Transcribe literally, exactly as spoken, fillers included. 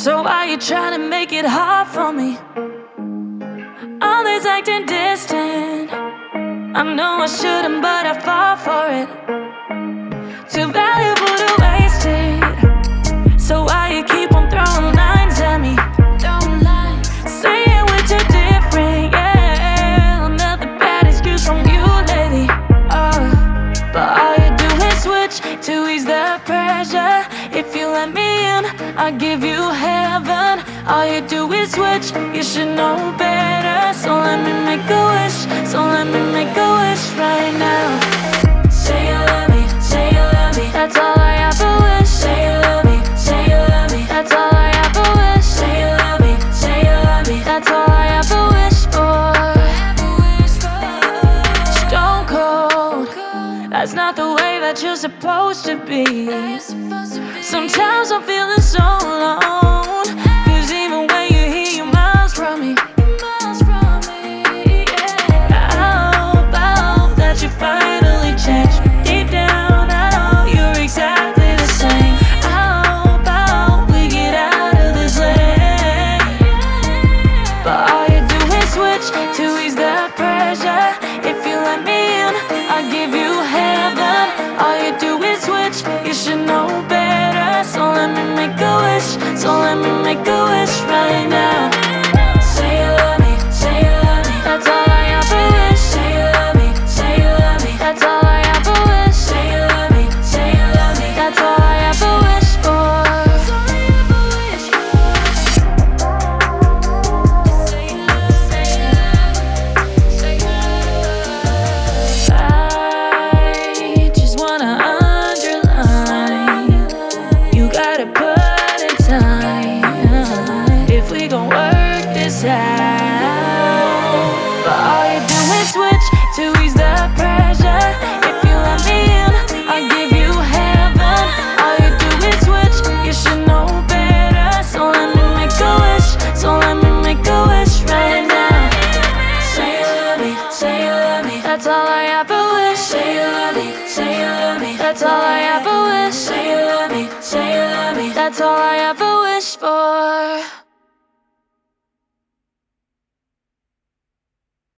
So why you trying to make it hard for me? Always acting distant. I know I shouldn't, but I fall for it. Too valuable to waste it. So why you keep on throwing lines at me? Saying we're too different, yeah. Another bad excuse from you lately. Oh, but all you do is switch to ease the pressure. If you let me in, I'll give you heaven. All you do is switch, you should know better. So let me make a wish, so let me make a wish right now. Say you love me, say you love me. That's all I ever wish. Say you love me, say you love me. That's all I ever wish. Say you love me, say you love me. That's all I ever wish for. Stone cold, that's not the way that you're supposed to be. Sometimes I'm feeling so alone, 'cause even when you hear you're miles from me. I hope, I hope that you finally change. Deep down, I know you're exactly the same. I hope, I hope we get out of this lane. But all you do is switch to ease the pressure. If you let me in, I'll give you heaven. All you do is switch, you should know better. So let me make a wish, so let me make a wish right now. Say you love me, say you love me. That's all I ever wish. Say you love me, say you love me. That's all I ever wish. Say you love me, say you love me. That's all I ever wish for. I just wanna underline, you gotta put in time if we gon' work this out. But all you do is switch to ease the pressure. If you let me in, I'll give you heaven. All you do is switch, you should know better. So let me make a wish, so let me make a wish right now. Say you love me, say you love me. That's all I ever wish. Say you love me, say you love me. That's all I ever wish. Say you love me, say you love me. That's all I ever wish for.